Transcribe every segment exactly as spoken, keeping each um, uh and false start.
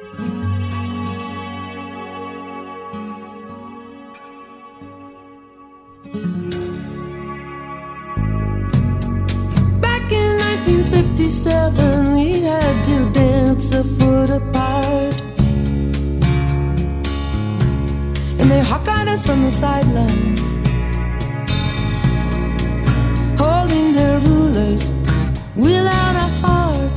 Back in nineteen fifty-seven, we had to dance a foot apart, and they hawk-eyed us from the sidelines, holding their rulers without a heart.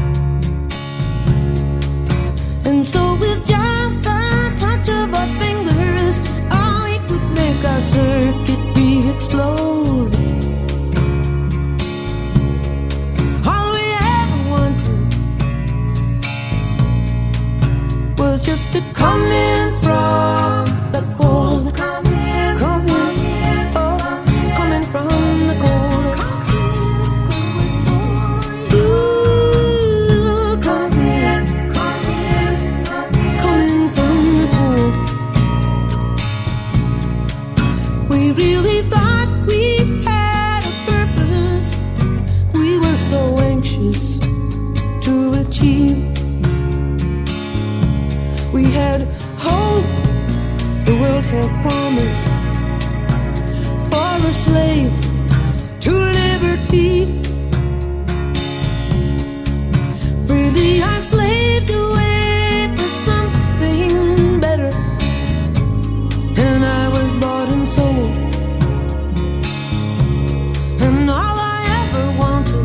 And so with just a touch of our fingers, oh, we could make our circuit be explode. All we ever wanted was just to come in from the cold. Come in, come in, oh, coming from the cold. Ooh, come in, come in, coming from the cold. We really thought we had a purpose. We were so anxious to achieve. We had hope, the world had promise, for a slave to liberty. Freely I slaved away for something better, and I was bought and sold. And all I ever wanted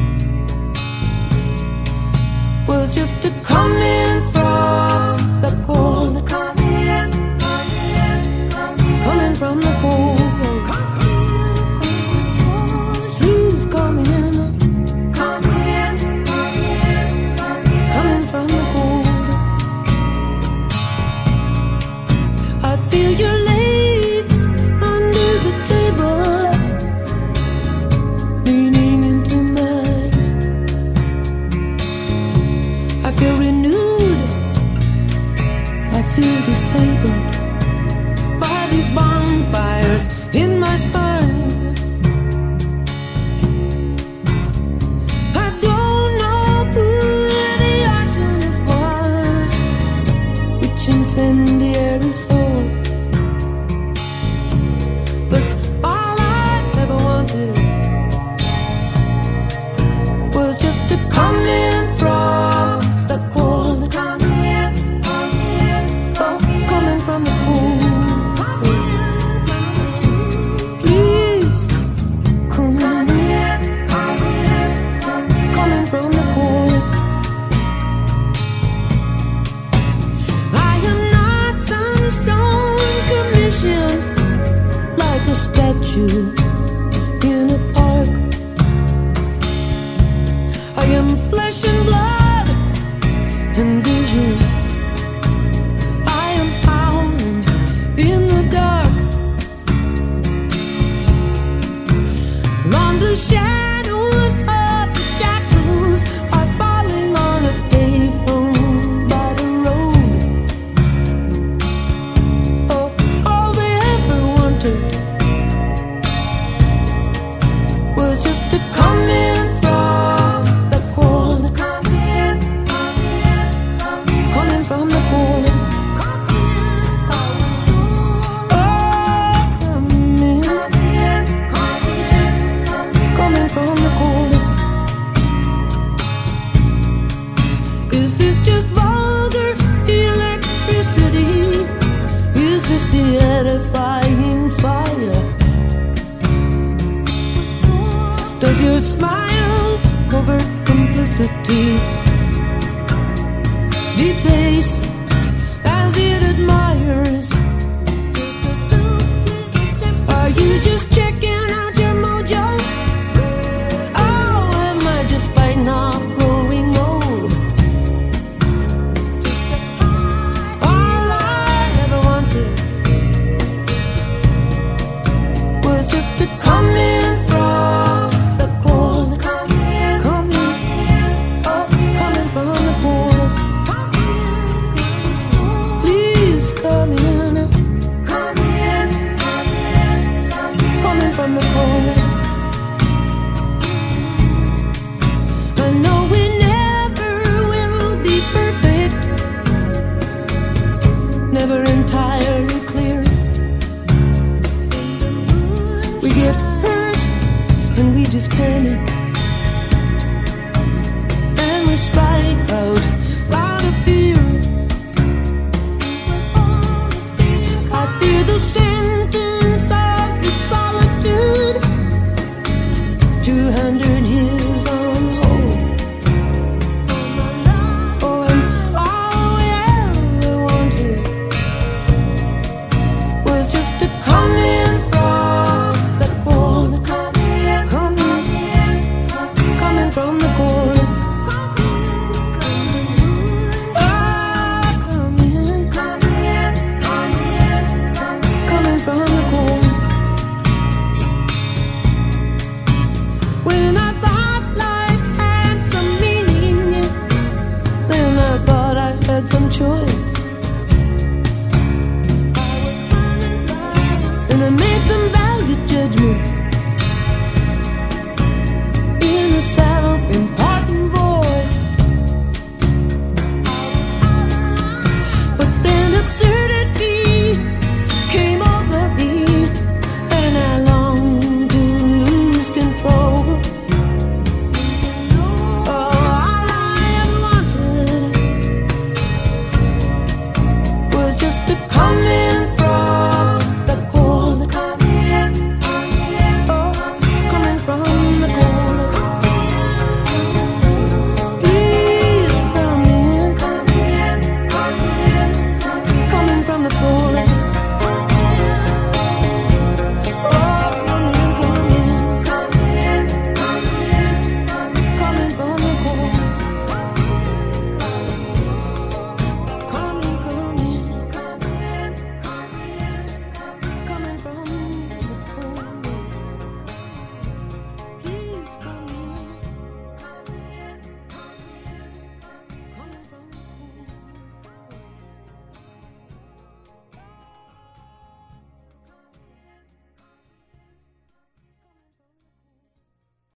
was just to come in from the cold. Come in, come in, come in, coming from the cold. Please come in, come in, come in, come in, coming from the cold. I feel your legs under the table, leaning into mine. I feel renewed, I feel disabled by these bonfires in my spine. I don't know who the arsonist was, which incendiary soul, but all I ever wanted was just to come in from the cold. Come in, come in, come in, coming from the cold. Please come in, come in, come in, coming from the cold. I am not some stone commission, like a statue in a park. I am flesh and blood and vision. I am howling in the dark. Longer shadows of the shadows are falling on a payphone by the road. Oh, all they ever wanted was just to come in from the cold. Come in, come in, come in, coming from the cold. Oh, come in, come in, come in, come in, coming from the cold. Is this just vulgar electricity? Is this the edifying fire? Does your smile's covert complicity debase as it admires? Are you just checking out your mojo? Oh, am I just fighting off growing old? All I ever wanted was just to come in from the cold. Come in, come in, oh, coming from the cold. Please come in. panic, and we strike out loud of fear. I fear the sentence of the solitude, two hundred years on hold. Oh, and all we ever wanted was just to come in from the cold, come in, come in, coming from the